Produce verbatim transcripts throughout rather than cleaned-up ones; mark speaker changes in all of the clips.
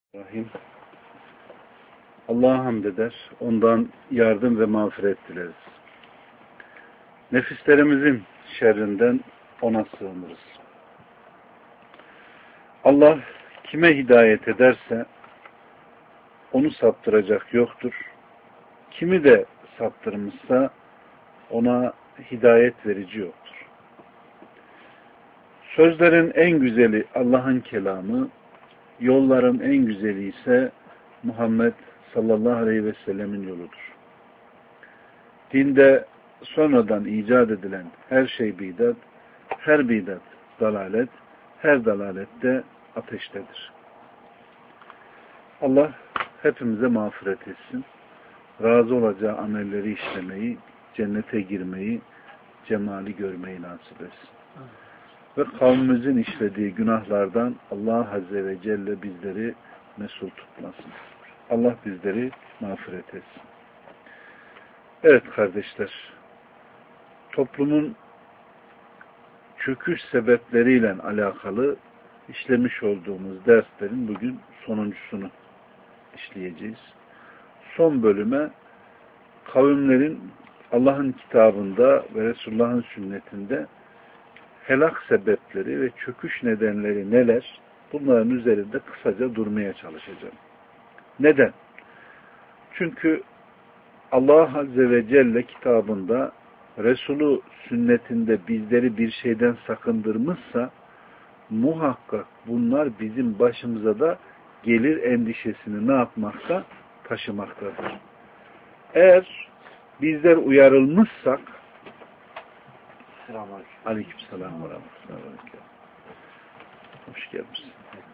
Speaker 1: Rahim. Allah'a hamd eder, ondan yardım ve mağfiret dileriz. Nefislerimizin şerrinden ona sığınırız. Allah kime hidayet ederse onu saptıracak yoktur. Kimi de saptırmışsa ona hidayet verici yoktur. Sözlerin en güzeli Allah'ın kelamı, yolların en güzeli ise Muhammed sallallahu aleyhi ve sellemin yoludur. Dinde sonradan icat edilen her şey bidat, her bidat dalalet, her dalalette ateştedir. Allah hepimize mağfiret etsin. Razı olacağı amelleri işlemeyi, cennete girmeyi, cemali görmeyi nasip etsin. Ve kavmimizin işlediği günahlardan Allah Azze ve Celle bizleri mesul tutmasın. Allah bizleri mağfiret etsin. Evet kardeşler, toplumun çöküş sebepleriyle alakalı işlemiş olduğumuz derslerin bugün sonuncusunu işleyeceğiz. Son bölüme kavimlerin Allah'ın kitabında ve Resulullah'ın sünnetinde helak sebepleri ve çöküş nedenleri neler? Bunların üzerinde kısaca durmaya çalışacağım. Neden? Çünkü Allah Azze ve Celle kitabında, Resulü sünnetinde bizleri bir şeyden sakındırmışsa muhakkak bunlar bizim başımıza da gelir endişesini ne yapmakta? Taşımaktadır. Eğer bizler uyarılmışsak Aleykümselam ve rahmetullah. Hoş geldiniz.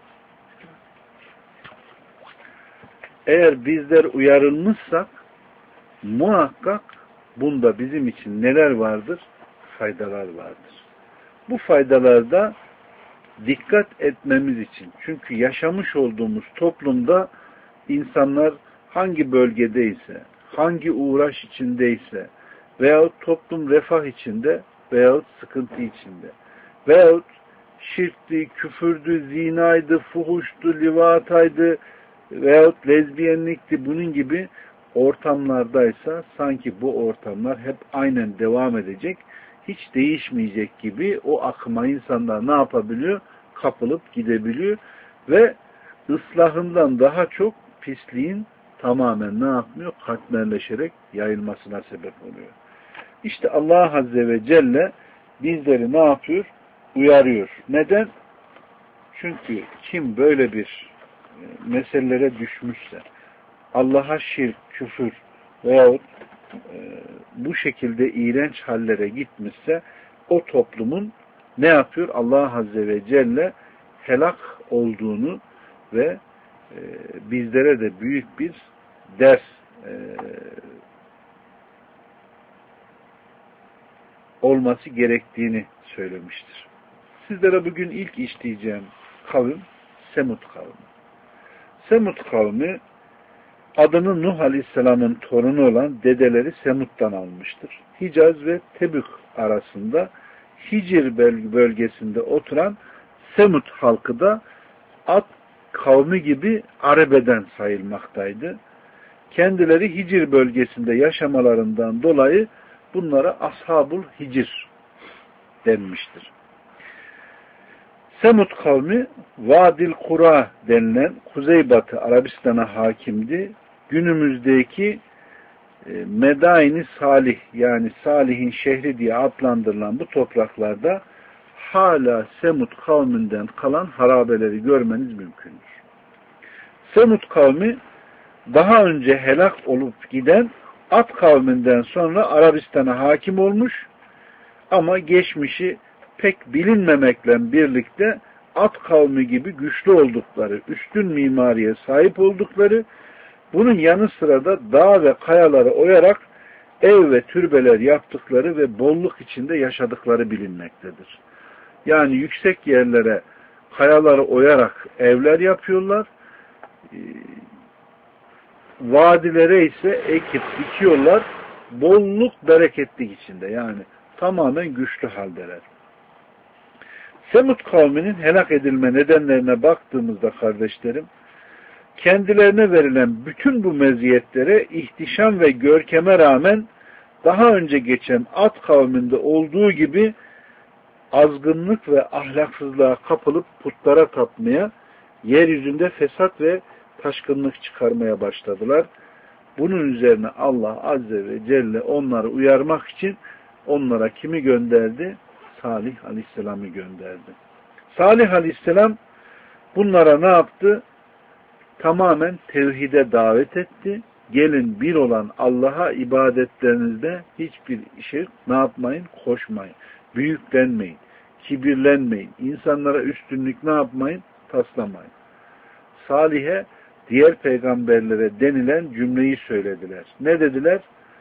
Speaker 1: Eğer bizler uyarılmışsak muhakkak bunda bizim için neler vardır? Faydalar vardır. Bu faydalarda dikkat etmemiz için. Çünkü yaşamış olduğumuz toplumda insanlar hangi bölgedeyse, hangi uğraş içindeyse veyahut toplum refah içinde veyahut sıkıntı içinde veyahut şirkti, küfürdü, zinaydı, fuhuştu, livataydı veyahut lezbiyenlikti, bunun gibi ortamlardaysa sanki bu ortamlar hep aynen devam edecek, hiç değişmeyecek gibi o akıma insanlar ne yapabiliyor? Kapılıp gidebiliyor ve ıslahından daha çok pisliğin tamamen ne yapmıyor? Katmerleşerek yayılmasına sebep oluyor. İşte Allah Azze ve Celle bizleri ne yapıyor? Uyarıyor. Neden? Çünkü kim böyle bir meselelere düşmüşse, Allah'a şirk, küfür veyahut e, bu şekilde iğrenç hallere gitmişse o toplumun ne yapıyor? Allah Azze ve Celle helak olduğunu ve e, bizlere de büyük bir ders e, olması gerektiğini söylemiştir. Sizlere bugün ilk işleyeceğim kavim Semud kavmi. Semud kavmi adını Nuh Aleyhisselam'ın torunu olan dedeleri Semud'dan almıştır. Hicaz ve Tebük arasında Hicr bölgesinde oturan Semud halkı da Ad kavmi gibi Arabe'den sayılmaktaydı. Kendileri Hicr bölgesinde yaşamalarından dolayı bunlara Ashabul Hicr denmiştir. Semud kavmi Vadil Kura denilen Kuzeybatı Arabistan'a hakimdi. Günümüzdeki e, Medain-i Salih yani Salih'in şehri diye adlandırılan bu topraklarda hala Semud kavminden kalan harabeleri görmeniz mümkündür. Semud kavmi daha önce helak olup giden Ad kavminden sonra Arabistan'a hakim olmuş ama geçmişi pek bilinmemekle birlikte Ad kavmi gibi güçlü oldukları, üstün mimariye sahip oldukları, bunun yanı sıra da dağ ve kayaları oyarak ev ve türbeler yaptıkları ve bolluk içinde yaşadıkları bilinmektedir. Yani yüksek yerlere kayaları oyarak evler yapıyorlar, vadilere ise ekip dikiyorlar, bolluk, bereketlik içinde, yani tamamen güçlü haldeler. Semud kavminin helak edilme nedenlerine baktığımızda kardeşlerim, kendilerine verilen bütün bu meziyetlere, ihtişam ve görkeme rağmen daha önce geçen Ad kavminde olduğu gibi azgınlık ve ahlaksızlığa kapılıp putlara tapmaya, yeryüzünde fesat ve taşkınlık çıkarmaya başladılar. Bunun üzerine Allah Azze ve Celle onları uyarmak için onlara kimi gönderdi? Salih Aleyhisselam'ı gönderdi. Salih Aleyhisselam bunlara ne yaptı? Tamamen tevhide davet etti. Gelin bir olan Allah'a ibadetlerinizde hiçbir şey ne yapmayın? Koşmayın. Büyüklenmeyin. Kibirlenmeyin. İnsanlara üstünlük ne yapmayın? Taslamayın. Salih'e diğer peygamberlere denilen cümleyi söylediler. Ne dediler?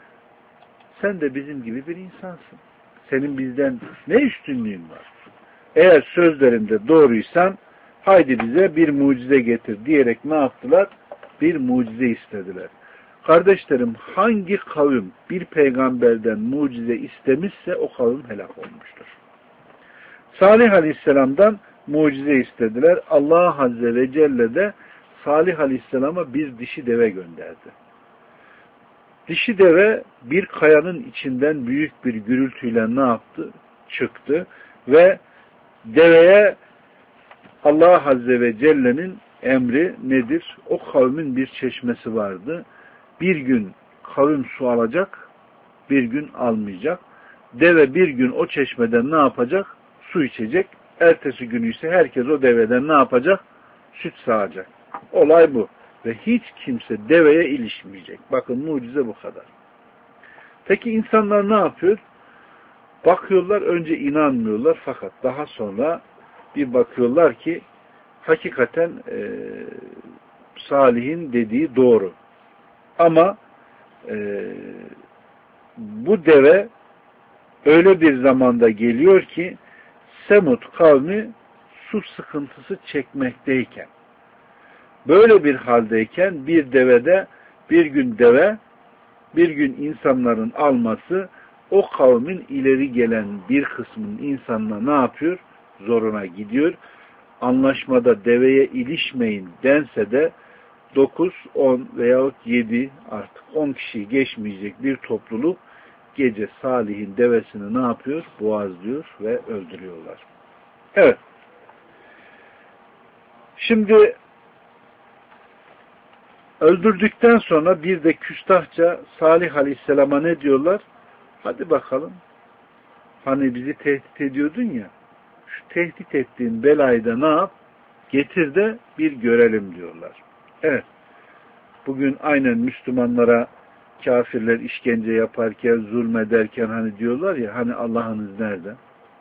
Speaker 1: Sen de bizim gibi bir insansın. Senin bizden ne üstünlüğün var? Eğer sözlerinde doğruysan haydi bize bir mucize getir diyerek ne yaptılar? Bir mucize istediler. Kardeşlerim, hangi kavim bir peygamberden mucize istemişse o kavim helak olmuştur. Salih Aleyhisselam'dan mucize istediler. Allah Azze ve Celle de Salih Aleyhisselam'a bir dişi deve gönderdi. Dişi deve bir kayanın içinden büyük bir gürültüyle ne yaptı? Çıktı ve deveye Allah Azze ve Celle'nin emri nedir? O kavmin bir çeşmesi vardı. Bir gün kavim su alacak, bir gün almayacak. Deve bir gün o çeşmeden ne yapacak? Su içecek. Ertesi günü ise herkes o deveden ne yapacak? Süt sağacak. Olay bu. Ve hiç kimse deveye ilişmeyecek. Bakın mucize bu kadar. Peki insanlar ne yapıyor? Bakıyorlar, önce inanmıyorlar fakat daha sonra bir bakıyorlar ki hakikaten e, Salih'in dediği doğru. Ama e, bu deve öyle bir zamanda geliyor ki Semud kavmi su sıkıntısı çekmekteyken, böyle bir haldeyken bir devede bir gün deve, bir gün insanların alması o kavmin ileri gelen bir kısmının insanına ne yapıyor? Zoruna gidiyor. Anlaşmada deveye ilişmeyin dense de dokuz, on veyahut yedi artık on kişiyi geçmeyecek bir topluluk gece Salih'in devesini ne yapıyor? Boğazlıyor ve öldürüyorlar. Evet. Şimdi öldürdükten sonra bir de küstahça Salih Aleyhisselam'a ne diyorlar? Hadi bakalım. Hani bizi tehdit ediyordun ya. Şu tehdit ettiğin belayı da ne yap? Getir de bir görelim diyorlar. Evet. Bugün aynen Müslümanlara kafirler işkence yaparken, zulmederken hani diyorlar ya, hani Allah'ınız nerede?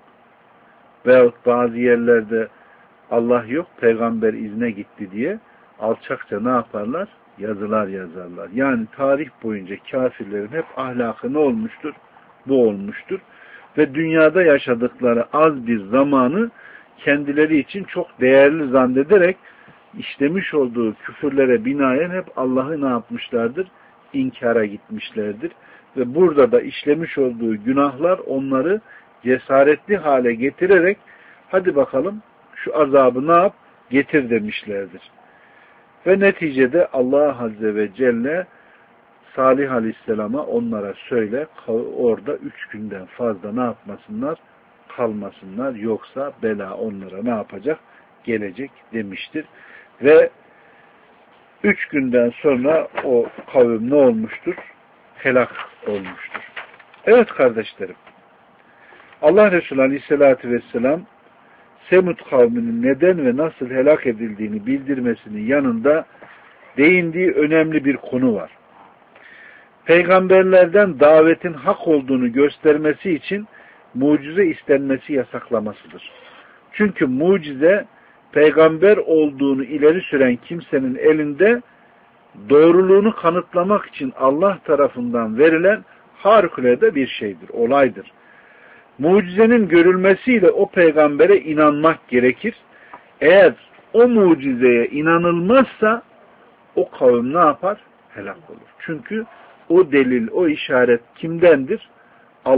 Speaker 1: Veyahut bazı yerlerde Allah yok, peygamber izne gitti diye alçakça ne yaparlar? Yazılar yazarlar. Yani tarih boyunca kafirlerin hep ahlakı ne olmuştur? Bu olmuştur. Ve dünyada yaşadıkları az bir zamanı kendileri için çok değerli zannederek işlemiş olduğu küfürlere binaen hep Allah'ı ne yapmışlardır? İnkara gitmişlerdir. Ve burada da işlemiş olduğu günahlar onları cesaretli hale getirerek hadi bakalım şu azabı ne yap? Getir demişlerdir. Ve neticede Allah Azze ve Celle Salih Aleyhisselam'a onlara söyle orada üç günden fazla ne yapmasınlar? Kalmasınlar. Yoksa bela onlara ne yapacak? Gelecek demiştir. Ve üç günden sonra o kavim ne olmuştur? Helak olmuştur. Evet kardeşlerim. Allah Resulü Aleyhisselatü Vesselam Semud kavminin neden ve nasıl helak edildiğini bildirmesinin yanında değindiği önemli bir konu var. Peygamberlerden davetin hak olduğunu göstermesi için mucize istenmesi yasaklamasıdır. Çünkü mucize peygamber olduğunu ileri süren kimsenin elinde doğruluğunu kanıtlamak için Allah tarafından verilen harikulade bir şeydir, olaydır. Mucizenin görülmesiyle o peygambere inanmak gerekir. Eğer o mucizeye inanılmazsa o kavim ne yapar? Helak olur. Çünkü o delil, o işaret kimdendir?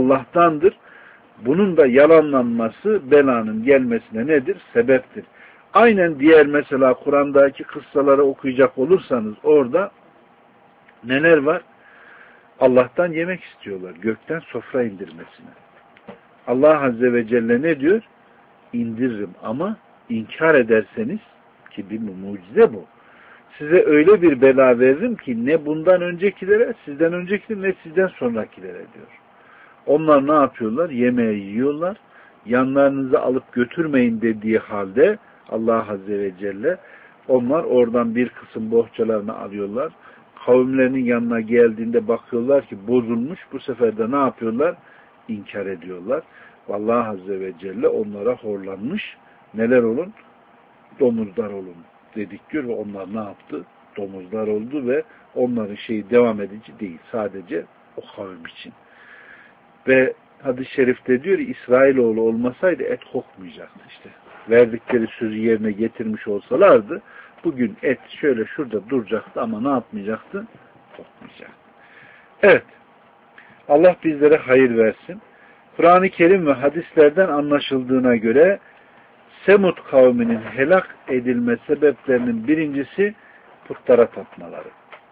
Speaker 1: Allah'tandır. Bunun da yalanlanması belanın gelmesine nedir? Sebeptir. Aynen diğer mesela Kur'an'daki kıssaları okuyacak olursanız orada neler var? Allah'tan yemek istiyorlar. Gökten sofra indirmesine. Allah Azze ve Celle ne diyor? İndiririm ama inkar ederseniz, ki bir mucize bu. Size öyle bir bela veririm ki ne bundan öncekilere, sizden öncekilere, ne sizden sonrakilere diyor. Onlar ne yapıyorlar? Yemeği yiyorlar. Yanlarınıza alıp götürmeyin dediği halde Allah Azze ve Celle onlar oradan bir kısım bohçalarını alıyorlar. Kavimlerinin yanına geldiğinde bakıyorlar ki bozulmuş. Bu sefer de ne yapıyorlar? İnkar ediyorlar. Allah Azze ve Celle onlara horlanmış. Neler olun? Domuzlar olun dedik diyor ve onlar ne yaptı? Domuzlar oldu ve onların şeyi devam edici değil. Sadece o kavim için. Ve hadis-i şerifte diyor İsrailoğlu olmasaydı et kokmayacaktı işte. Verdikleri sözü yerine getirmiş olsalardı bugün et şöyle şurada duracaktı ama ne yapmayacaktı? Kokmayacaktı. Evet. Allah bizlere hayır versin. Kur'an-ı Kerim ve hadislerden anlaşıldığına göre Semud kavminin helak edilme sebeplerinin birincisi putlara tapmaları.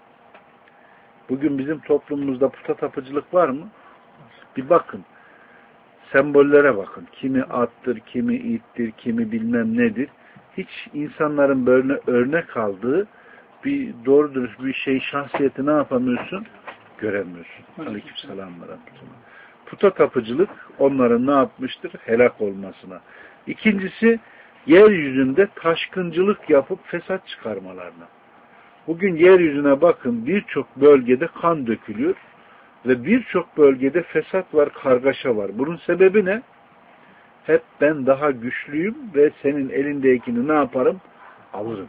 Speaker 1: Bugün bizim toplumumuzda puta tapıcılık var mı? Bir bakın. Sembollere bakın. Kimi attır, kimi ittir, kimi bilmem nedir. Hiç insanların böyle örnek aldığı bir doğru dürüst bir şey, şahsiyeti ne yapamıyorsun? Göremiyorsun. Aleykümselam ve rahmetullah. Puta tapıcılık onların ne yapmıştır? Helak olmasına. İkincisi, yeryüzünde taşkıncılık yapıp fesat çıkarmalarına. Bugün yeryüzüne bakın, birçok bölgede kan dökülüyor ve birçok bölgede fesat var, kargaşa var. Bunun sebebi ne? Hep ben daha güçlüyüm ve senin elindekini ne yaparım? Alırım.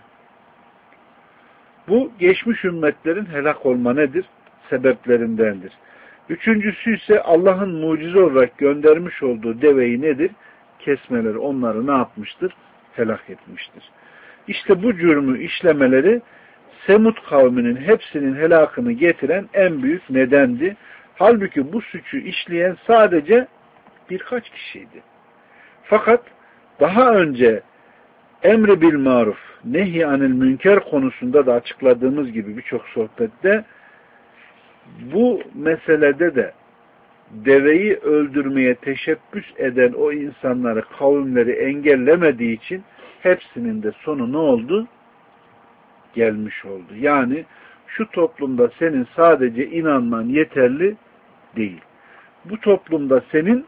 Speaker 1: Bu geçmiş ümmetlerin helak olma nedir? Sebeplerindendir. Üçüncüsü ise Allah'ın mucize olarak göndermiş olduğu deveyi nedir? Kesmeleri onları ne yapmıştır? Helak etmiştir. İşte bu cürmü işlemeleri Semud kavminin hepsinin helakını getiren en büyük nedendi. Halbuki bu suçu işleyen sadece birkaç kişiydi. Fakat daha önce emri bil maruf, nehy anil münker konusunda da açıkladığımız gibi birçok sohbette bu meselede de deveyi öldürmeye teşebbüs eden o insanları, kavimleri engellemediği için hepsinin de sonu ne oldu? Gelmiş oldu. Yani şu toplumda senin sadece inanman yeterli değil. Bu toplumda senin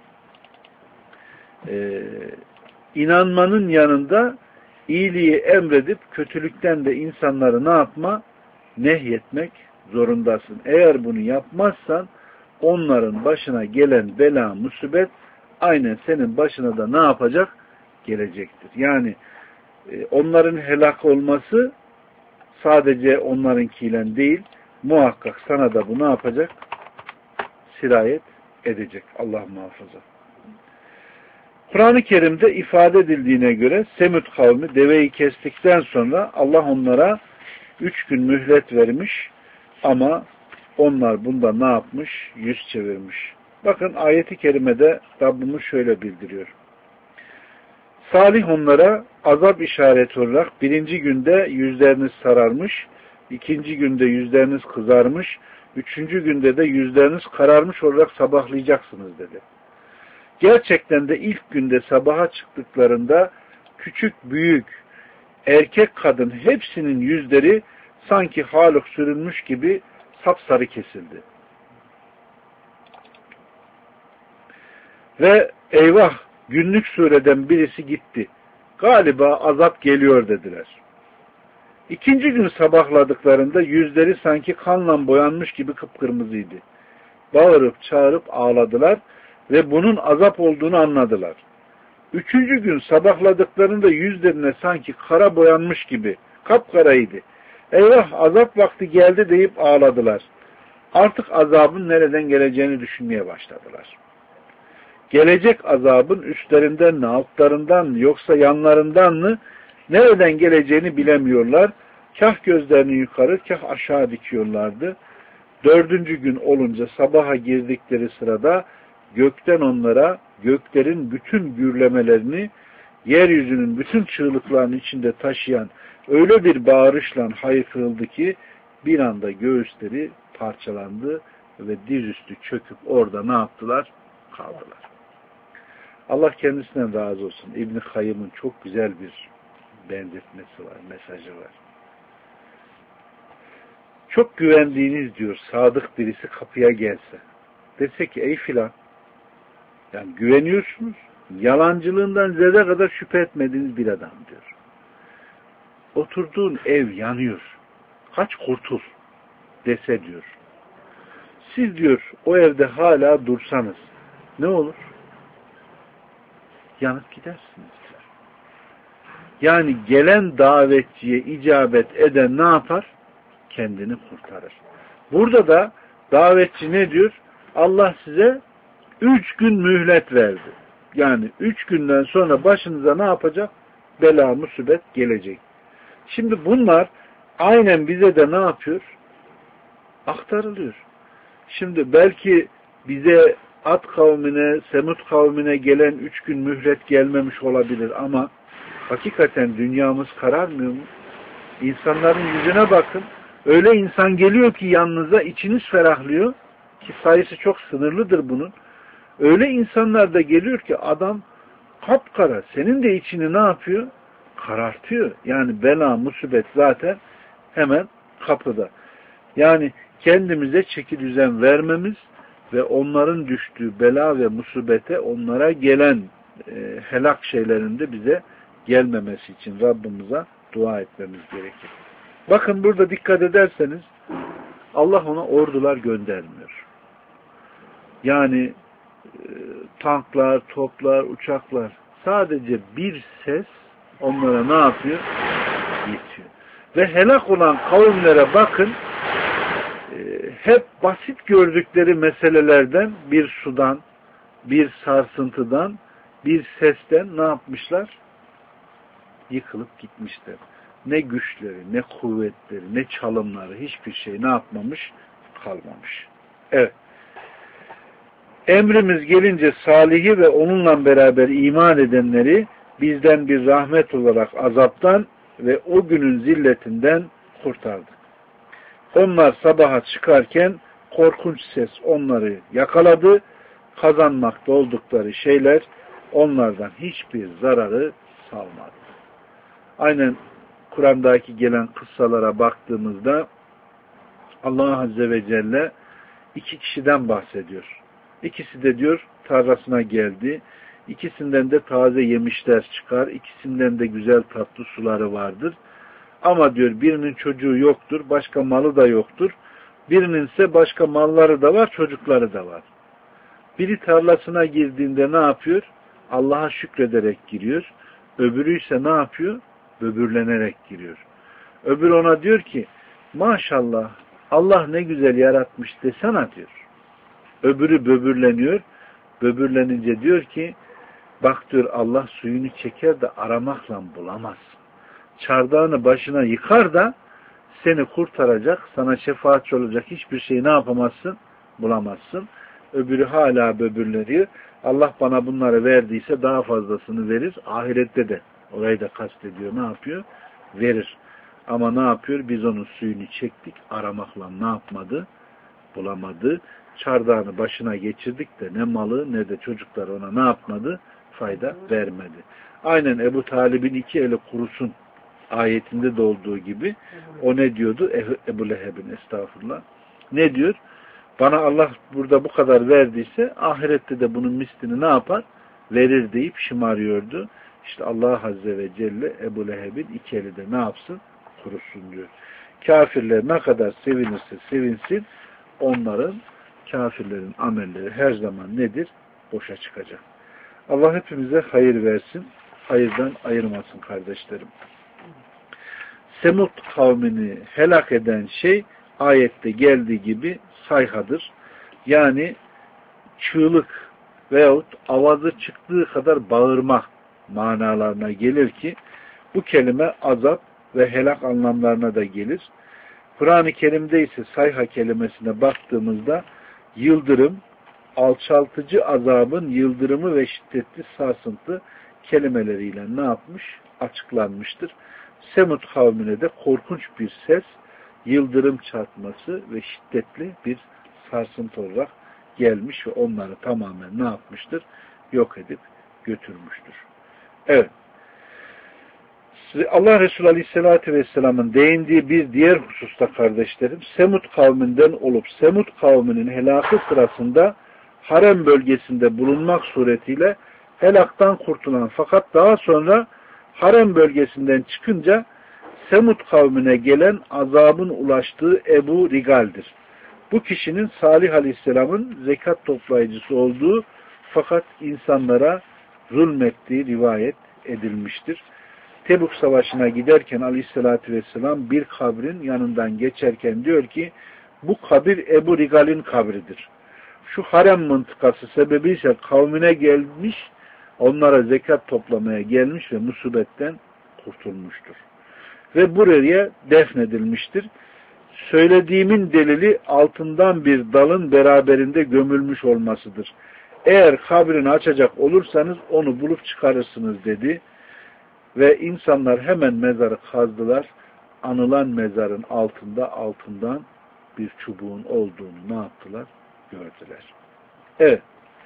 Speaker 1: e, inanmanın yanında iyiliği emredip kötülükten de insanları ne yapma? Nehyetmek zorundasın. Eğer bunu yapmazsan onların başına gelen bela, musibet aynen senin başına da ne yapacak? Gelecektir. Yani e, onların helak olması sadece onlarınkiyle değil, muhakkak sana da bu ne yapacak? Sirayet edecek. Allah muhafaza. Kur'an-ı Kerim'de ifade edildiğine göre Semud kavmi deveyi kestikten sonra Allah onlara üç gün mühlet vermiş ama onlar bunda ne yapmış? Yüz çevirmiş. Bakın ayeti kerimede Rabbimiz şöyle bildiriyor. Salih onlara azap işareti olarak birinci günde yüzleriniz sararmış, ikinci günde yüzleriniz kızarmış, üçüncü günde de yüzleriniz kararmış olarak sabahlayacaksınız dedi. Gerçekten de ilk günde sabaha çıktıklarında küçük, büyük, erkek, kadın hepsinin yüzleri sanki haluk sürülmüş gibi sapsarı kesildi. Ve eyvah günlük sureden birisi gitti. Galiba azap geliyor dediler. İkinci gün sabahladıklarında yüzleri sanki kanla boyanmış gibi kıpkırmızıydı. Bağırıp çağırıp ağladılar ve bunun azap olduğunu anladılar. Üçüncü gün sabahladıklarında yüzlerine sanki kara boyanmış gibi kapkaraydı. Eyvah azap vakti geldi deyip ağladılar. Artık azabın nereden geleceğini düşünmeye başladılar. Gelecek azabın üstlerinden mi, altlarından mı, yoksa yanlarından mı, nereden geleceğini bilemiyorlar. Kah gözlerini yukarı, kah aşağı dikiyorlardı. Dördüncü gün olunca sabaha girdikleri sırada gökten onlara göklerin bütün gürlemelerini, yeryüzünün bütün çığlıklarını içinde taşıyan öyle bir bağırışla haykırıldı ki bir anda göğüsleri parçalandı ve dizüstü çöküp orada ne yaptılar? Kaldılar. Allah kendisinden razı olsun. İbn-i Kayyım'ın çok güzel bir benzetmesi var, mesajı var. Çok güvendiğiniz diyor, sadık birisi kapıya gelse, dese ki ey filan, yani güveniyorsunuz, yalancılığından zerre kadar şüphe etmediğiniz bir adam diyor. Oturduğun ev yanıyor, kaç kurtul dese diyor. Siz diyor o evde hala dursanız ne olur? Yanıp gidersiniz diyor. Yani gelen davetçiye icabet eden ne yapar? Kendini kurtarır. Burada da davetçi ne diyor? Allah size üç gün mühlet verdi. Yani üç günden sonra başınıza ne yapacak? Bela, musibet gelecek. Şimdi bunlar aynen bize de ne yapıyor? Aktarılıyor. Şimdi belki bize Ad kavmine, Semud kavmine gelen üç gün mühlet gelmemiş olabilir ama hakikaten dünyamız kararmıyor mu? İnsanların yüzüne bakın. Öyle insan geliyor ki yanınıza içiniz ferahlıyor ki sayısı çok sınırlıdır bunun. Öyle insanlar da geliyor ki adam kapkara. Senin de içini ne yapıyor? Karartıyor. Yani bela, musibet zaten hemen kapıda. Yani kendimize çeki düzen vermemiz ve onların düştüğü bela ve musibete onlara gelen e, helak şeylerinde bize gelmemesi için Rabbimize dua etmemiz gerekir. Bakın burada dikkat ederseniz Allah ona ordular göndermiyor. Yani e, tanklar, toplar, uçaklar, sadece bir ses onlara ne yapıyor? Yetiyor. Ve helak olan kavimlere bakın, e, hep basit gördükleri meselelerden, bir sudan, bir sarsıntıdan, bir sesten ne yapmışlar? Yıkılıp gitmişler. Ne güçleri, ne kuvvetleri, ne çalımları, hiçbir şey ne yapmamış? Kalmamış. Evet. Emrimiz gelince Salih'i ve onunla beraber iman edenleri bizden bir rahmet olarak azaptan ve o günün zilletinden kurtardık. Onlar sabaha çıkarken korkunç ses onları yakaladı. Kazanmakta oldukları şeyler onlardan hiçbir zararı salmadı. Aynen Kur'an'daki gelen kıssalara baktığımızda Allah Azze ve Celle iki kişiden bahsediyor. İkisi de diyor tarlasına geldi. İkisinden de taze yemişler çıkar. İkisinden de güzel tatlı suları vardır. Ama diyor birinin çocuğu yoktur. Başka malı da yoktur. Birinin ise başka malları da var. Çocukları da var. Biri tarlasına girdiğinde ne yapıyor? Allah'a şükrederek giriyor. Öbürü ise ne yapıyor? Böbürlenerek giriyor. Öbürü ona diyor ki maşallah Allah ne güzel yaratmış desene diyor. Öbürü böbürleniyor. Böbürlenince diyor ki bak diyor Allah suyunu çeker de aramakla bulamaz. Çardağını başına yıkar da seni kurtaracak, sana şefaatçi olacak hiçbir şeyi ne yapamazsın? Bulamazsın. Öbürü hala böbürleniyor. Allah bana bunları verdiyse daha fazlasını verir. Ahirette de orayı da kastediyor. Ne yapıyor? Verir. Ama ne yapıyor? Biz onun suyunu çektik. Aramakla ne yapmadı? Bulamadı. Çardağını başına geçirdik de ne malı ne de çocuklar ona ne yapmadı? Fayda vermedi. Aynen Ebu Talib'in iki eli kurusun ayetinde de olduğu gibi o ne diyordu? Ebu Leheb'in estağfurullah. Ne diyor? Bana Allah burada bu kadar verdiyse ahirette de bunun mislini ne yapar? Verir deyip şımarıyordu. İşte Allah Azze ve Celle Ebu Leheb'in iki eli de ne yapsın? Kurusun diyor. Kafirler ne kadar sevinirse sevinsin onların kafirlerin amelleri her zaman nedir? Boşa çıkacak. Allah hepimize hayır versin. Hayırdan ayırmasın kardeşlerim. Semud kavmini helak eden şey ayette geldiği gibi sayhadır. Yani çığlık veyahut avazı çıktığı kadar bağırma manalarına gelir ki bu kelime azap ve helak anlamlarına da gelir. Kur'an-ı Kerim'de ise sayha kelimesine baktığımızda yıldırım, alçaltıcı azabın yıldırımı ve şiddetli sarsıntı kelimeleriyle ne yapmış? Açıklanmıştır. Semud kavmine de korkunç bir ses, yıldırım çarpması ve şiddetli bir sarsıntı olarak gelmiş ve onları tamamen ne yapmıştır? Yok edip götürmüştür. Evet. Allah Resulü Aleyhisselatü Vesselam'ın değindiği bir diğer hususta kardeşlerim, Semud kavminden olup Semud kavminin helakı sırasında harem bölgesinde bulunmak suretiyle helaktan kurtulan fakat daha sonra harem bölgesinden çıkınca Semud kavmine gelen azabın ulaştığı Ebu Rigal'dir. Bu kişinin Salih Aleyhisselam'ın zekat toplayıcısı olduğu fakat insanlara zulmettiği rivayet edilmiştir. Tebuk Savaşı'na giderken Aleyhisselatü Vesselam bir kabrin yanından geçerken diyor ki, bu kabir Ebu Rigal'in kabridir. Şu harem mıntıkası sebebiyle kavmine gelmiş, onlara zekat toplamaya gelmiş ve musibetten kurtulmuştur. Ve buraya defnedilmiştir. Söylediğimin delili altından bir dalın beraberinde gömülmüş olmasıdır. Eğer kabrini açacak olursanız onu bulup çıkarırsınız dedi. Ve insanlar hemen mezarı kazdılar. Anılan mezarın altında altından bir çubuğun olduğunu ne yaptılar? Gördüler. Evet.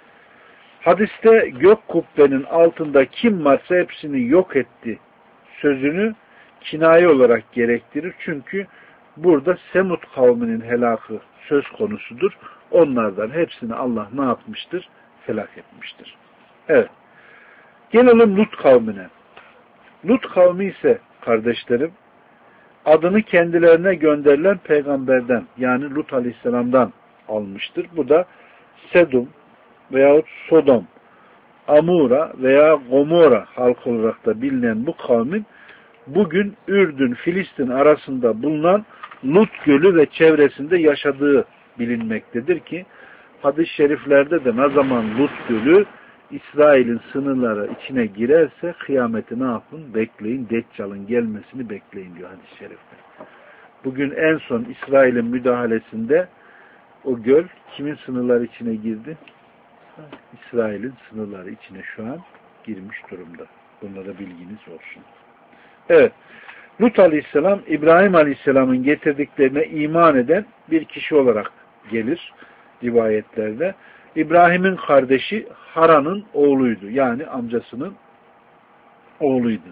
Speaker 1: Hadiste gök kubbenin altında kim varsa hepsini yok etti sözünü kinaye olarak gerektirir. Çünkü burada Semud kavminin helakı söz konusudur. Onlardan hepsini Allah ne yapmıştır? Helak etmiştir. Evet. Gelelim Lut kavmine. Lut kavmi ise kardeşlerim adını kendilerine gönderilen peygamberden yani Lut Aleyhisselam'dan almıştır. Bu da Sedum veyahut Sodom, Amura veya Gomora halkı olarak da bilinen bu kavmin bugün Ürdün, Filistin arasında bulunan Lut Gölü ve çevresinde yaşadığı bilinmektedir ki hadis-i şeriflerde de ne zaman Lut Gölü İsrail'in sınırları içine girerse kıyameti ne yapın? Bekleyin. Deccal'ın gelmesini bekleyin diyor hadis-i şerifte. Bugün en son İsrail'in müdahalesinde o göl kimin sınırları içine girdi? İsrail'in sınırları içine şu an girmiş durumda. Bunlara bilginiz olsun. Evet. Lut Aleyhisselam İbrahim Aleyhisselam'ın getirdiklerine iman eden bir kişi olarak gelir rivayetlerde. İbrahim'in kardeşi Haran'ın oğluydu. Yani amcasının oğluydu.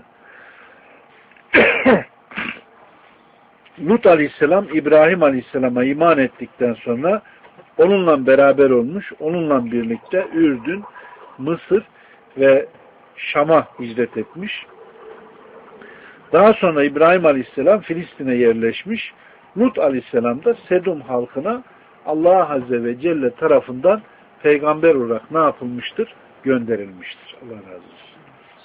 Speaker 1: Lut Aleyhisselam İbrahim Aleyhisselam'a iman ettikten sonra onunla beraber olmuş, onunla birlikte Ürdün, Mısır ve Şam'a hicret etmiş. Daha sonra İbrahim Aleyhisselam Filistin'e yerleşmiş. Lut Aleyhisselam da Sedum halkına Allah Azze ve Celle tarafından peygamber olarak ne yapılmıştır? Gönderilmiştir. Allah razı olsun.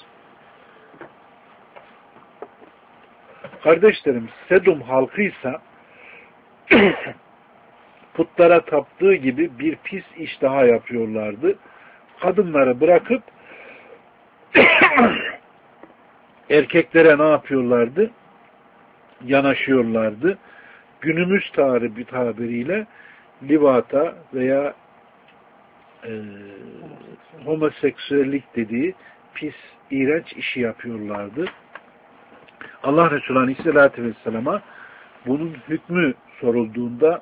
Speaker 1: Kardeşlerim, Sedum halkıysa putlara taptığı gibi bir pis iş daha yapıyorlardı. Kadınları bırakıp erkeklere ne yapıyorlardı? Yanaşıyorlardı. Günümüz tarihi bir tabiriyle livata veya e, homoseksüellik dediği pis, iğrenç işi yapıyorlardı. Allah Resulü Aleyhisselatü Vesselam'a bunun hükmü sorulduğunda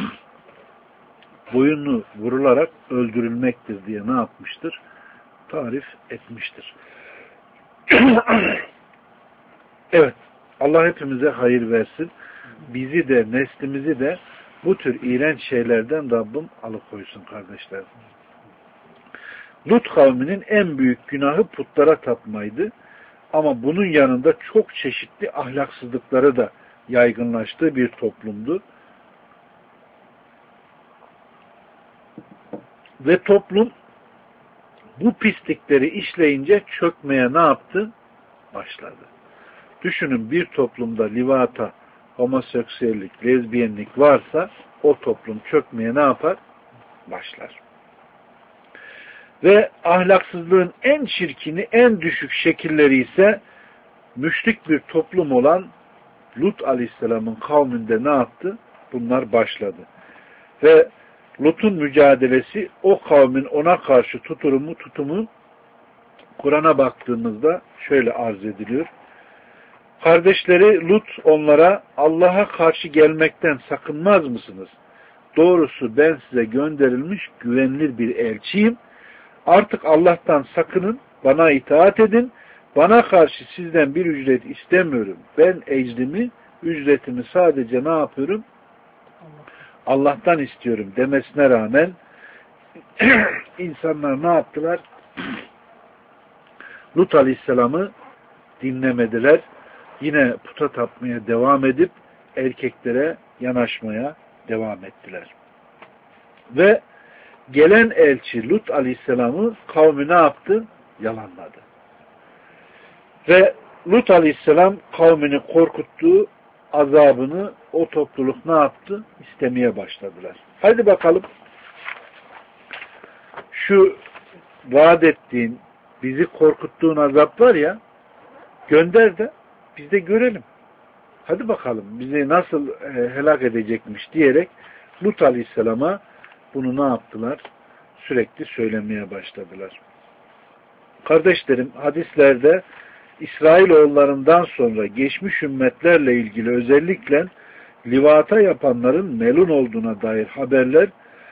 Speaker 1: boyunu vurularak öldürülmektir diye ne yapmıştır? Tarif etmiştir. Evet. Allah hepimize hayır versin. Bizi de, neslimizi de bu tür iğrenç şeylerden Rabbim alıkoysun kardeşler. Lut kavminin en büyük günahı putlara tapmaydı. Ama bunun yanında çok çeşitli ahlaksızlıkları da yaygınlaştığı bir toplumdu. Ve toplum bu pislikleri işleyince çökmeye ne yaptı? Başladı. Düşünün, bir toplumda livata, homoseksüellik, lezbiyenlik varsa o toplum çökmeye ne yapar? Başlar. Ve ahlaksızlığın en çirkini, en düşük şekilleri ise müşrik bir toplum olan Lut Aleyhisselam'ın kavminde ne yaptı? Bunlar başladı. Ve Lut'un mücadelesi o kavmin ona karşı tutumu, tutumu Kur'an'a baktığımızda şöyle arz ediliyor. Kardeşleri Lut onlara Allah'a karşı gelmekten sakınmaz mısınız? Doğrusu ben size gönderilmiş güvenilir bir elçiyim. Artık Allah'tan sakının, bana itaat edin. Bana karşı sizden bir ücret istemiyorum. Ben ecrimi, ücretimi sadece ne yapıyorum? Allah'tan istiyorum demesine rağmen insanlar ne yaptılar? Lut Aleyhisselam'ı dinlemediler. Yine puta tapmaya devam edip erkeklere yanaşmaya devam ettiler. Ve gelen elçi Lut Aleyhisselam'ı kavmi ne yaptı? Yalanladı. Ve Lut Aleyhisselam kavmini korkuttu, azabını o topluluk ne yaptı? İstemeye başladılar. Haydi bakalım şu vaat ettiğin, bizi korkuttuğun azap var ya, gönder de biz de görelim. Hadi bakalım bizi nasıl e, helak edecekmiş diyerek Lut Aleyhisselam'a bunu ne yaptılar? Sürekli söylemeye başladılar. Kardeşlerim, hadislerde İsrailoğullarından sonra geçmiş ümmetlerle ilgili özellikle livata yapanların melun olduğuna dair haberler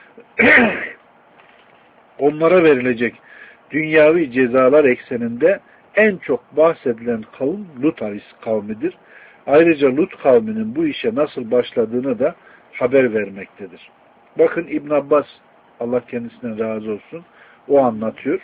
Speaker 1: onlara verilecek dünyavi cezalar ekseninde en çok bahsedilen kavim Lut kavmidir. Ayrıca Lut kavminin bu işe nasıl başladığını da haber vermektedir. Bakın İbn Abbas, Allah kendisinden razı olsun, o anlatıyor.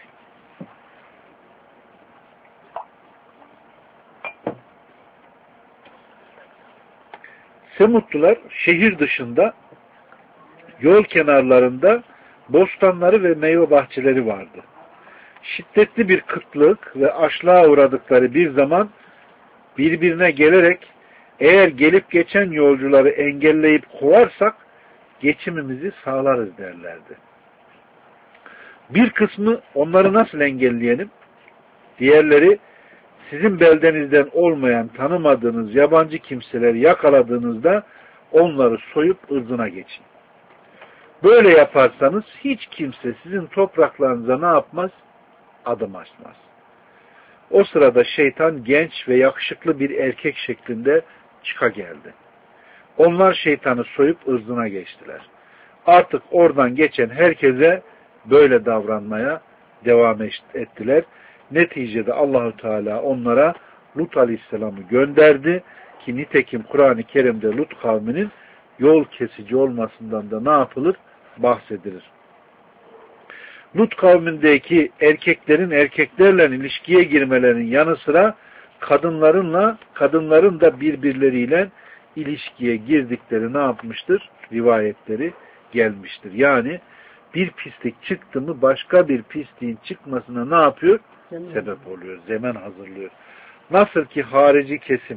Speaker 1: Semutlular şehir dışında yol kenarlarında bostanları ve meyve bahçeleri vardı. Şiddetli bir kıtlık ve açlığa uğradıkları bir zaman birbirine gelerek eğer gelip geçen yolcuları engelleyip kovarsak geçimimizi sağlarız derlerdi. Bir kısmı onları nasıl engelleyelim? Diğerleri sizin beldenizden olmayan tanımadığınız yabancı kimseleri yakaladığınızda onları soyup ırzına geçin. Böyle yaparsanız hiç kimse sizin topraklarınıza ne yapmaz? Adım açmaz. O sırada şeytan genç ve yakışıklı bir erkek şeklinde çıka geldi. Onlar şeytanı soyup ırzına geçtiler. Artık oradan geçen herkese böyle davranmaya devam ettiler. Neticede Allahu Teala onlara Lut Aleyhisselam'ı gönderdi ki nitekim Kur'an-ı Kerim'de Lut kavminin yol kesici olmasından da ne yapılır? Bahsedilir. Lut kavmindeki erkeklerin erkeklerle ilişkiye girmelerinin yanı sıra kadınlarınla kadınların da birbirleriyle ilişkiye girdikleri ne yapmıştır? Rivayetleri gelmiştir. Yani bir pislik çıktı mı başka bir pisliğin çıkmasına ne yapıyor? Zemen. Sebep oluyor. Zemen hazırlıyor. Nasıl ki harici kesim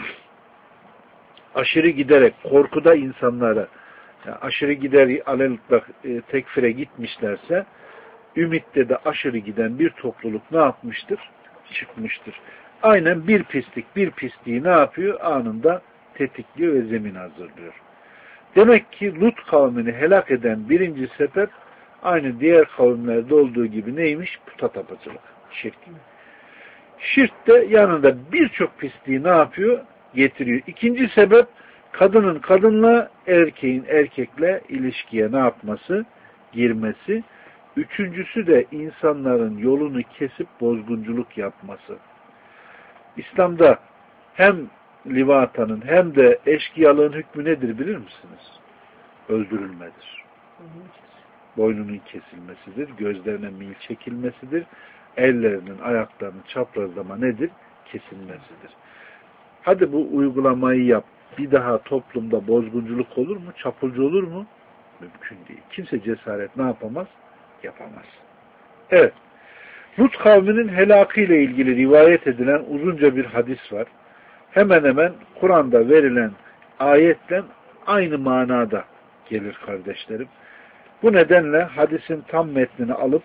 Speaker 1: aşırı giderek korkuda insanlara yani aşırı gider alelütlak e, tekfire gitmişlerse ümitte de aşırı giden bir topluluk ne yapmıştır? Çıkmıştır. Aynen bir pislik bir pisliği ne yapıyor? Anında tetikliyor ve zemin hazırlıyor. Demek ki Lut kavmini helak eden birinci sebep aynı diğer kavimlerde olduğu gibi neymiş? Puta tapıcılık. Şirk. Şirk de yanında birçok pisliği ne yapıyor? Getiriyor. İkinci sebep kadının kadınla, erkeğin erkekle ilişkiye ne yapması? Girmesi. Üçüncüsü de insanların yolunu kesip bozgunculuk yapması. İslam'da hem livatanın hem de eşkıyalığın hükmü nedir bilir misiniz? Öldürülmedir. Boynunun kesilmesidir, gözlerine mil çekilmesidir, ellerinin, ayaklarının çaprazlama nedir? Kesilmesidir. Hadi bu uygulamayı yap. Bir daha toplumda bozgunculuk olur mu? Çapulcu olur mu? Mümkün değil. Kimse cesaret ne yapamaz? Yapamaz. Evet. Lut kavminin helakı ile ilgili rivayet edilen uzunca bir hadis var. Hemen hemen Kur'an'da verilen ayetle aynı manada gelir kardeşlerim. Bu nedenle hadisin tam metnini alıp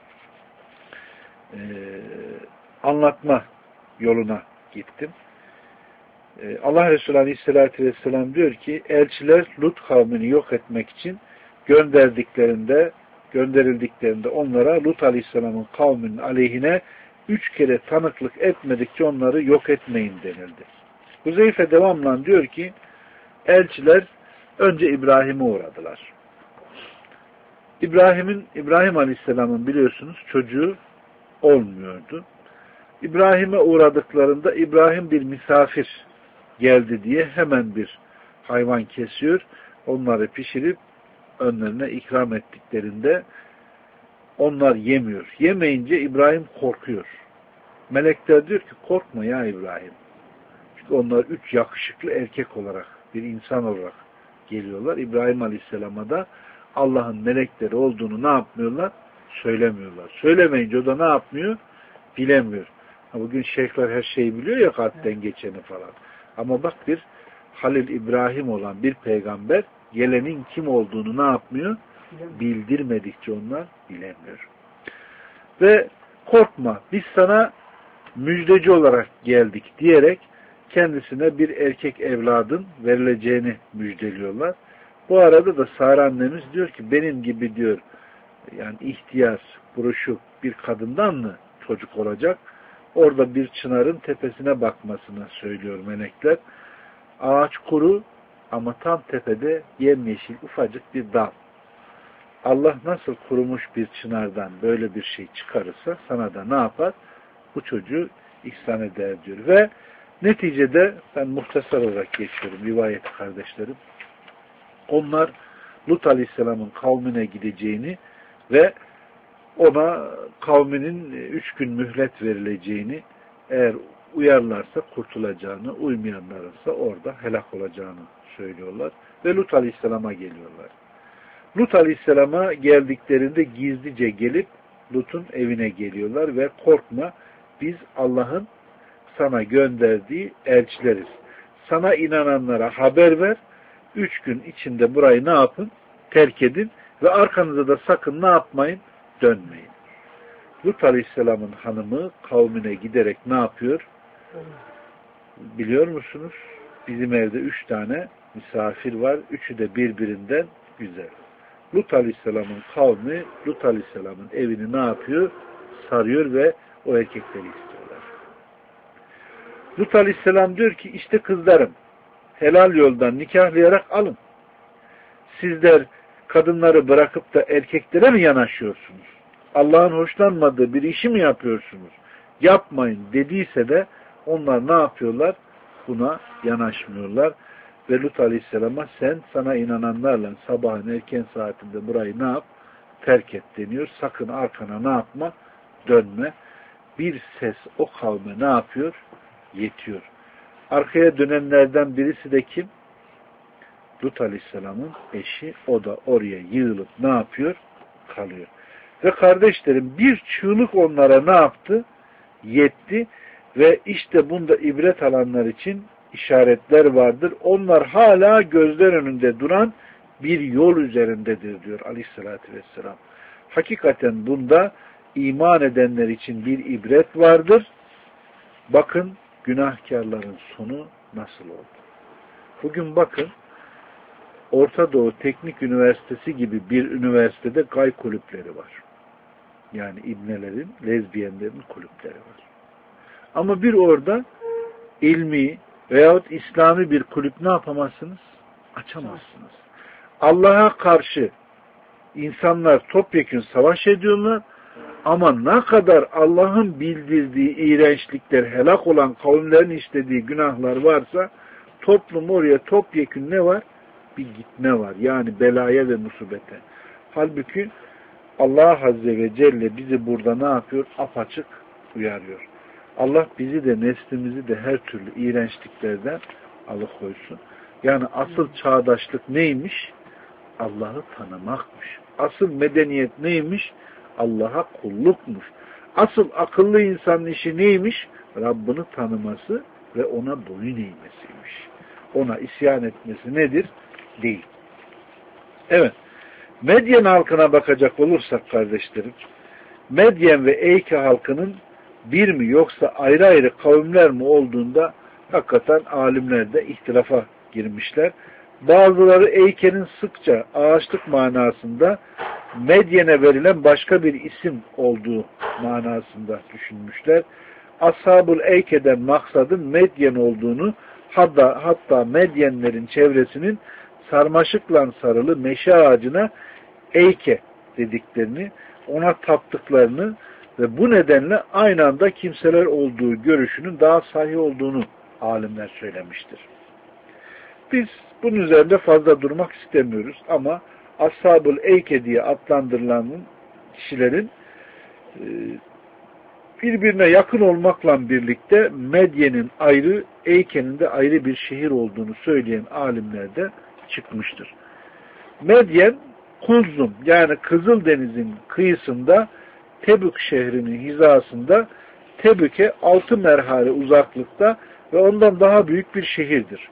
Speaker 1: e, anlatma yoluna gittim. E, Allah Resulü Aleyhisselatü Vesselam diyor ki elçiler Lut kavmini yok etmek için gönderdiklerinde gönderildiklerinde onlara Lut Aleyhisselam'ın kavminin aleyhine üç kere tanıklık etmedikçe onları yok etmeyin denildi. Huzeyfe devamla diyor ki elçiler önce İbrahim'e uğradılar. İbrahim'in İbrahim Aleyhisselam'ın biliyorsunuz çocuğu olmuyordu. İbrahim'e uğradıklarında İbrahim bir misafir geldi diye hemen bir hayvan kesiyor. Onları pişirip önlerine ikram ettiklerinde onlar yemiyor. Yemeyince İbrahim korkuyor. Melekler diyor ki korkma ya İbrahim. Çünkü onlar üç yakışıklı erkek olarak, bir insan olarak geliyorlar. İbrahim Aleyhisselam'a da Allah'ın melekleri olduğunu ne yapmıyorlar? Söylemiyorlar. Söylemeyince o da ne yapmıyor? Bilemiyor. Bugün şeyhler her şeyi biliyor ya kalpten geçeni falan. Ama bak bir Halil İbrahim olan bir peygamber gelenin kim olduğunu ne yapmıyor? Bildirmedikçe onlar bilemiyor. Ve korkma biz sana müjdeci olarak geldik diyerek kendisine bir erkek evladın verileceğini müjdeliyorlar. Bu arada da Sara annemiz diyor ki benim gibi diyor yani ihtiyar, buruşuk bir kadından mı çocuk olacak? Orada bir çınarın tepesine bakmasını söylüyor melekler. Ağaç kuru ama tam tepede yemyeşil ufacık bir dal. Allah nasıl kurumuş bir çınardan böyle bir şey çıkarırsa sana da ne yapar? Bu çocuğu ihsan eder diyor. Ve neticede ben muhtasar olarak geçiyorum rivayeti kardeşlerim. Onlar Lut Aleyhisselam'ın kavmine gideceğini ve ona kavminin üç gün mühlet verileceğini, eğer uyarlarsa kurtulacağını, uymayanlarsa orada helak olacağını söylüyorlar. Ve Lut Aleyhisselam'a geliyorlar. Lut Aleyhisselam'a geldiklerinde gizlice gelip Lut'un evine geliyorlar ve korkma biz Allah'ın sana gönderdiği elçileriz. Sana inananlara haber ver. Üç gün içinde burayı ne yapın? Terk edin ve arkanıza da sakın ne yapmayın? Dönmeyin. Lut Aleyhisselam'ın hanımı kavmine giderek ne yapıyor? Biliyor musunuz? Bizim evde üç tane misafir var. Üçü de birbirinden güzel. Lut Aleyhisselam'ın kavmi Lut Aleyhisselam'ın evini ne yapıyor? Sarıyor ve o erkekleri istiyorlar. Lut Aleyhisselam diyor ki işte kızlarım helal yoldan nikahlayarak alın. Sizler kadınları bırakıp da erkeklere mi yanaşıyorsunuz? Allah'ın hoşlanmadığı bir işi mi yapıyorsunuz? Yapmayın dediyse de onlar ne yapıyorlar? Buna yanaşmıyorlar. Ve Lut Aleyhisselam'a sen sana inananlarla sabahın erken saatinde burayı ne yap? Terk et deniyor. Sakın arkana ne yapma? Dönme. Bir ses o kavme ne yapıyor? Yetiyor. Arkaya dönenlerden birisi de kim? Lut Aleyhisselam'ın eşi. O da oraya yığılıp ne yapıyor? Kalıyor. Ve kardeşlerim bir çığlık onlara ne yaptı? Yetti. Ve işte bunda ibret alanlar için işaretler vardır. Onlar hala gözler önünde duran bir yol üzerindedir diyor Aleyhisselatü Vesselam. Hakikaten bunda iman edenler için bir ibret vardır. Bakın günahkarların sonu nasıl oldu? Bugün bakın Orta Doğu Teknik Üniversitesi gibi bir üniversitede gay kulüpleri var. Yani ibnelerin, lezbiyenlerin kulüpleri var. Ama bir orada ilmi veyahut İslami bir kulüp ne yapamazsınız? Açamazsınız. Allah'a karşı insanlar topyekün savaş ediyorlar ama ne kadar Allah'ın bildirdiği iğrençlikler, helak olan kavimlerin işlediği günahlar varsa toplum oraya topyekün ne var? Bir gitme var. Yani belaya ve musibete. Halbuki Allah Azze ve Celle bizi burada ne yapıyor? Apaçık uyarıyor. Allah bizi de neslimizi de her türlü iğrençliklerden alıkoysun. Yani asıl çağdaşlık neymiş? Allah'ı tanımakmış. Asıl medeniyet neymiş? Allah'a kullukmuş. Asıl akıllı insanın işi neymiş? Rabbini tanıması ve ona boyun eğmesiymiş. Ona isyan etmesi nedir? Değil. Evet. Medyen halkına bakacak olursak kardeşlerim, Medyen ve Eyke halkının bir mi yoksa ayrı ayrı kavimler mi olduğunda hakikaten alimler de ihtilafa girmişler. Bazıları Eyke'nin sıkça ağaçlık manasında Medyen'e verilen başka bir isim olduğu manasında düşünmüşler. Ashab-ül Eyke'den maksadın Medyen olduğunu, hatta, hatta Medyenlerin çevresinin sarmaşıkla sarılı meşe ağacına Eyke dediklerini, ona taptıklarını ve bu nedenle aynı anda kimseler olduğu görüşünün daha sahih olduğunu alimler söylemiştir. Biz bunun üzerinde fazla durmak istemiyoruz ama Ashab-ül Eyke diye adlandırılan kişilerin birbirine yakın olmakla birlikte Medyen'in ayrı, Eyke'nin de ayrı bir şehir olduğunu söyleyen alimler de çıkmıştır. Medyen, Kulzum yani Kızıldeniz'in kıyısında Tebük şehrinin hizasında Tebük'e altı merhale uzaklıkta ve ondan daha büyük bir şehirdir.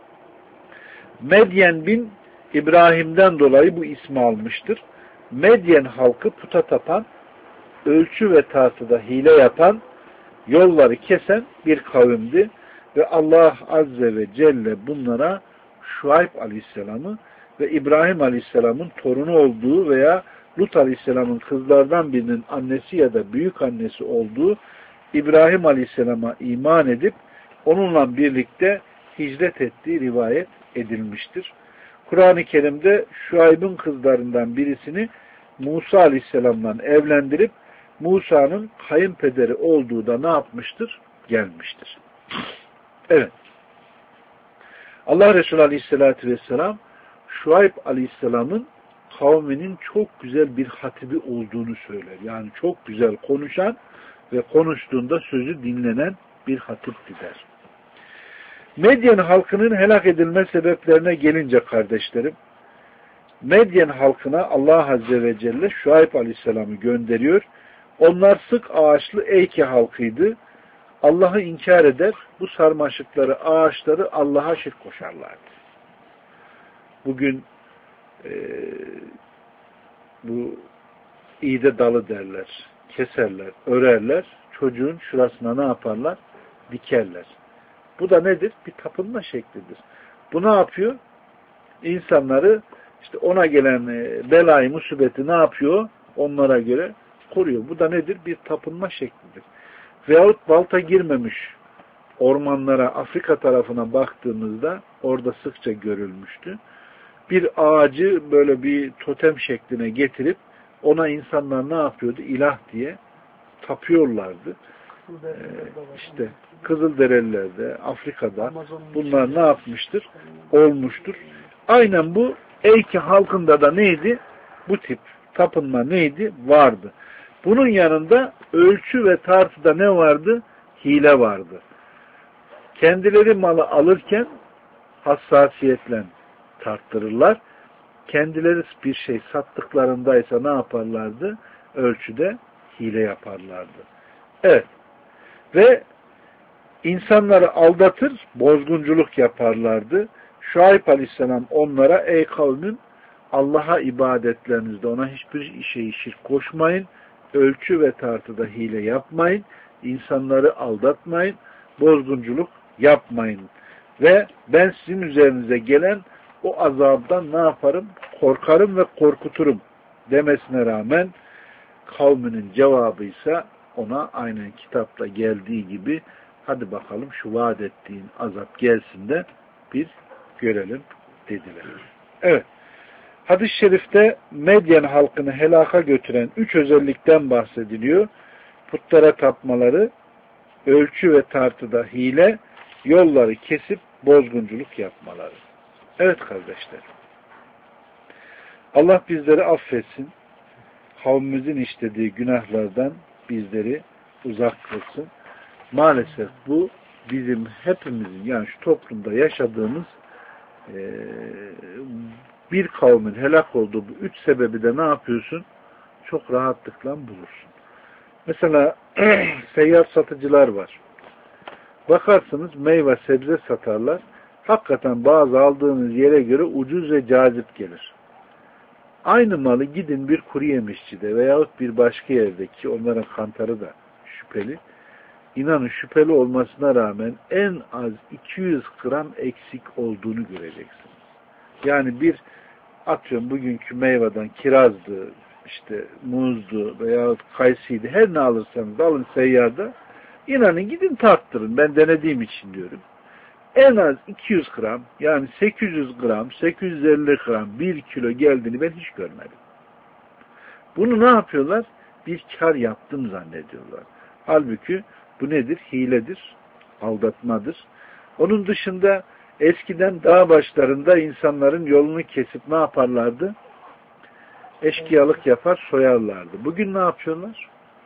Speaker 1: Medyen bin İbrahim'den dolayı bu ismi almıştır. Medyen halkı puta tapan, ölçü ve tartıda hile yapan, yolları kesen bir kavimdi ve Allah Azze ve Celle bunlara Şuayb Aleyhisselam'ı ve İbrahim Aleyhisselam'ın torunu olduğu veya Lut Aleyhisselam'ın kızlardan birinin annesi ya da büyük annesi olduğu İbrahim Aleyhisselam'a iman edip onunla birlikte hicret ettiği rivayet edilmiştir. Kur'an-ı Kerim'de Şuayb'ın kızlarından birisini Musa Aleyhisselam'la evlendirip Musa'nın kayınpederi olduğu da ne yapmıştır? Gelmiştir. Evet. Allah Resulü Aleyhisselatü Vesselam Şuayb Aleyhisselam'ın kavminin çok güzel bir hatibi olduğunu söyler. Yani çok güzel konuşan ve konuştuğunda sözü dinlenen bir hatipti der. Medyen halkının helak edilme sebeplerine gelince kardeşlerim, Medyen halkına Allah Azze ve Celle Şuayb Aleyhisselam'ı gönderiyor. Onlar sık ağaçlı Eyke halkıydı. Allah'ı inkar eder, bu sarmaşıkları, ağaçları Allah'a şirk koşarlardı. Bugün e, bu iğde dalı derler, keserler, örerler, çocuğun şurasına ne yaparlar? Dikerler. Bu da nedir? Bir tapınma şeklidir. Bu ne yapıyor? İnsanları işte ona gelen belayı, musibeti ne yapıyor? Onlara göre koruyor. Bu da nedir? Bir tapınma şeklidir. Veyahut balta girmemiş ormanlara, Afrika tarafına baktığımızda orada sıkça görülmüştü. Bir ağacı böyle bir totem şekline getirip ona insanlar ne yapıyordu? İlah diye tapıyorlardı. Ee, işte Kızılderililerde, Afrika'da bunlar ne yapmıştır? Olmuştur. Aynen bu Eyke halkında da neydi? Bu tip tapınma neydi? Vardı. Bunun yanında ölçü ve tartıda ne vardı? Hile vardı. Kendileri malı alırken hassasiyetle tarttırırlar. Kendileri bir şey sattıklarındaysa ne yaparlardı? Ölçüde hile yaparlardı. Evet. Ve insanları aldatır, bozgunculuk yaparlardı. Şuayb Aleyhisselam onlara ey kavmin Allah'a ibadetlerinizde ona hiçbir şeyi şirk koşmayın, ölçü ve tartıda hile yapmayın, insanları aldatmayın, bozgunculuk yapmayın. Ve ben sizin üzerinize gelen o azabdan ne yaparım? Korkarım ve korkuturum demesine rağmen kavminin cevabıysa ona aynen kitapta geldiği gibi hadi bakalım şu vaat ettiğin azap gelsin de bir görelim dediler. Evet. Hadis-i şerifte Medyen halkını helaka götüren üç özellikten bahsediliyor. Putlara tapmaları, ölçü ve tartıda hile, yolları kesip bozgunculuk yapmaları. Evet kardeşler. Allah bizleri affetsin. Kavmimizin işlediği günahlardan bizleri uzak kılsın. Maalesef bu bizim hepimizin yani şu toplumda yaşadığımız e, bir kavmin helak olduğu bu üç sebebi de ne yapıyorsun? Çok rahatlıkla bulursun. Mesela seyyar satıcılar var. Bakarsınız meyve sebze satarlar. Hakikaten bazı aldığınız yere göre ucuz ve cazip gelir. Aynı malı gidin bir kuru yemişçide veyahut bir başka yerdeki onların kantarı da şüpheli. İnanın şüpheli olmasına rağmen en az iki yüz gram eksik olduğunu göreceksiniz. Yani bir atıyorum bugünkü meyveden kirazdı, işte muzdu veya kayısıydı, her ne alırsanız alın seyyarda, inanın gidin tarttırın. Ben denediğim için diyorum. En az iki yüz gram, yani sekiz yüz gram, sekiz yüz elli gram, bir kilo geldiğini ben hiç görmedim. Bunu ne yapıyorlar? Bir kar yaptım zannediyorlar. Halbuki bu nedir? Hiledir, aldatmadır. Onun dışında eskiden dağ başlarında insanların yolunu kesip ne yaparlardı? Eşkıyalık yapar, soyarlardı. Bugün ne yapıyorlar?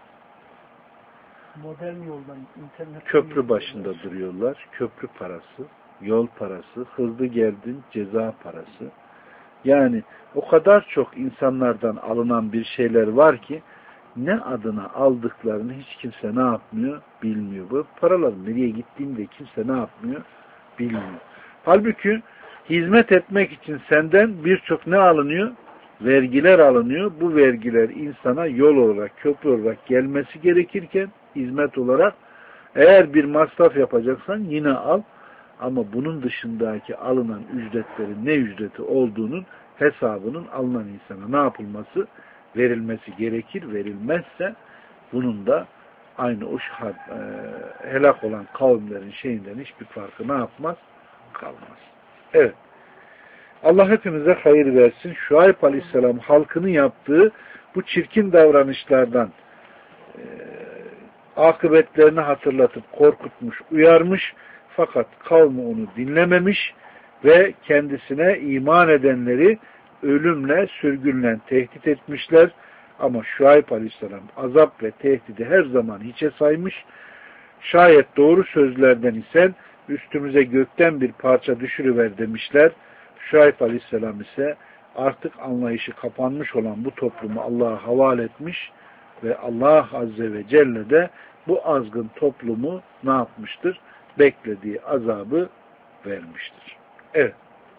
Speaker 2: Modern yoldan, internet
Speaker 1: Köprü başında duruyorlar. Köprü parası, yol parası, hızlı geldin ceza parası. Yani o kadar çok insanlardan alınan bir şeyler var ki ne adına aldıklarını hiç kimse ne yapmıyor? Bilmiyor. Bu paraların nereye gittiğini de kimse ne yapmıyor? Bilmiyor. Halbuki hizmet etmek için senden birçok ne alınıyor? Vergiler alınıyor. Bu vergiler insana yol olarak, köprü olarak gelmesi gerekirken hizmet olarak eğer bir masraf yapacaksan yine al. Ama bunun dışındaki alınan ücretlerin ne ücreti olduğunun hesabının alınan insana ne yapılması? Verilmesi gerekir. Verilmezse bunun da aynı o şahad, e, helak olan kavimlerin şeyinden hiçbir farkı ne yapmaz? Kalmaz. Evet. Allah hepimize hayır versin. Şuayb Aleyhisselam halkını yaptığı bu çirkin davranışlardan e, akıbetlerini hatırlatıp korkutmuş, uyarmış. Fakat kavmi onu dinlememiş ve kendisine iman edenleri ölümle, sürgünle tehdit etmişler. Ama Şuayb Aleyhisselam azap ve tehdidi her zaman hiçe saymış. Şayet doğru sözlerden isen üstümüze gökten bir parça düşürüver demişler. Şuayb Aleyhisselam ise artık anlayışı kapanmış olan bu toplumu Allah'a havale etmiş ve Allah Azze ve Celle de bu azgın toplumu ne yapmıştır? Beklediği azabı vermiştir. Evet.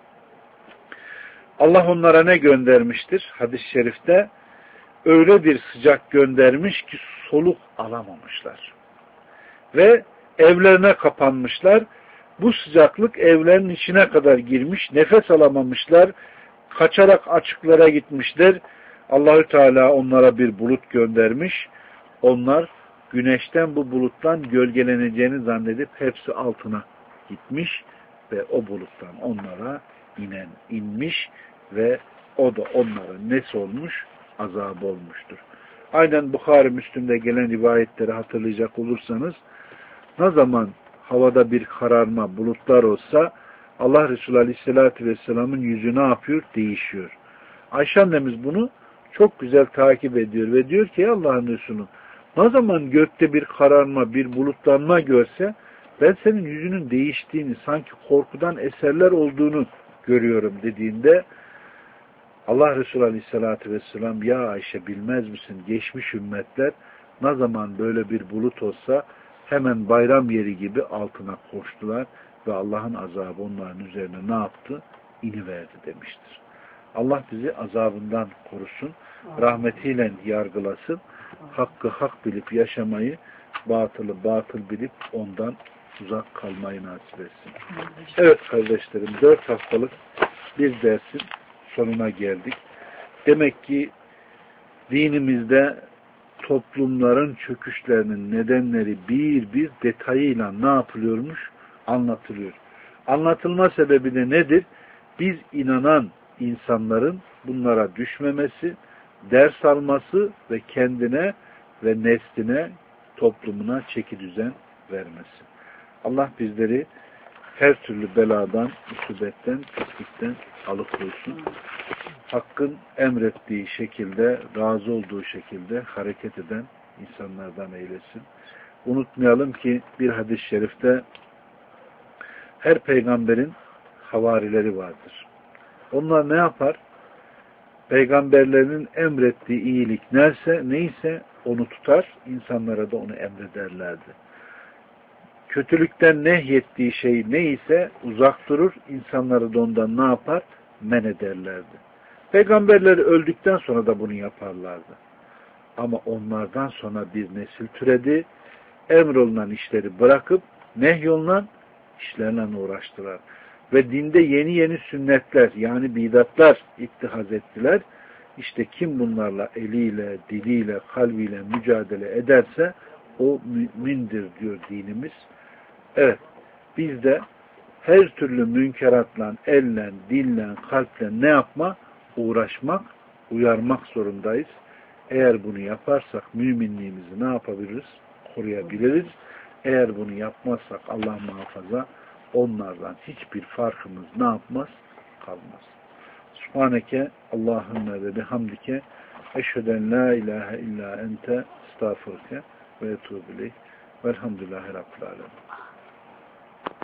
Speaker 1: Allah onlara ne göndermiştir? Hadis-i şerifte öyle bir sıcak göndermiş ki soluk alamamışlar. Ve evlerine kapanmışlar. Bu sıcaklık evlerin içine kadar girmiş. Nefes alamamışlar. Kaçarak açıklara gitmişler. Allahü Teala onlara bir bulut göndermiş. Onlar güneşten bu buluttan gölgeleneceğini zannedip hepsi altına gitmiş ve o buluttan onlara inen inmiş ve o da onların nesi olmuş? Azabı olmuştur. Aynen Bukhari Müslim'de gelen rivayetleri hatırlayacak olursanız ne zaman havada bir kararma, bulutlar olsa Allah Resulü Aleyhisselatü Vesselam'ın yüzü ne yapıyor? Değişiyor. Ayşe annemiz bunu çok güzel takip ediyor ve diyor ki Allah'ın Resulü ne zaman gökte bir kararma, bir bulutlanma görse ben senin yüzünün değiştiğini, sanki korkudan eserler olduğunu görüyorum dediğinde Allah Resulü Aleyhisselatü Vesselam ya Ayşe bilmez misin geçmiş ümmetler ne zaman böyle bir bulut olsa hemen bayram yeri gibi altına koştular ve Allah'ın azabı onların üzerine ne yaptı? İniverdi demiştir. Allah bizi azabından korusun, rahmetiyle yargılasın, hakkı hak bilip yaşamayı, batılı batıl bilip ondan uzak kalmayı nasip etsin. Evet kardeşlerim, dört haftalık bir dersin sonuna geldik. Demek ki dinimizde toplumların çöküşlerinin nedenleri bir bir detayıyla ne yapılıyormuş? Anlatılıyor. Anlatılma sebebi de nedir? Biz inanan insanların bunlara düşmemesi, ders alması ve kendine ve nesline, toplumuna çeki düzen vermesi. Allah bizleri her türlü beladan, musibetten, pislikten alıkoysun. Hakkın emrettiği şekilde, razı olduğu şekilde hareket eden insanlardan eylesin. Unutmayalım ki bir hadis-i şerifte her peygamberin havarileri vardır. Onlar ne yapar? Peygamberlerinin emrettiği iyilik neyse, neyse onu tutar, insanlara da onu emrederlerdi. Kötülükten nehyettiği şey neyse uzak durur, insanları da ondan ne yapar? Men ederlerdi. Peygamberleri öldükten sonra da bunu yaparlardı. Ama onlardan sonra bir nesil türedi, emrolunan işleri bırakıp nehyolunan işlerle uğraştılar. ve dinde yeni yeni sünnetler yani bidatlar ittihaz ettiler. İşte kim bunlarla eliyle, diliyle, kalbiyle mücadele ederse o mümindir diyor dinimiz. Evet, biz de her türlü münkeratla, elle, dille, kalple ne yapma? Uğraşmak, uyarmak zorundayız. Eğer bunu yaparsak müminliğimizi ne yapabiliriz? Koruyabiliriz. Eğer bunu yapmazsak Allah muhafaza onlardan hiçbir farkımız ne yapmaz? Kalmaz. Subhaneke Allahümme ve bihamdike eşheden la ilahe illa ente estağfurke ve etûbü ileyh velhamdülillahi rabbil alemin.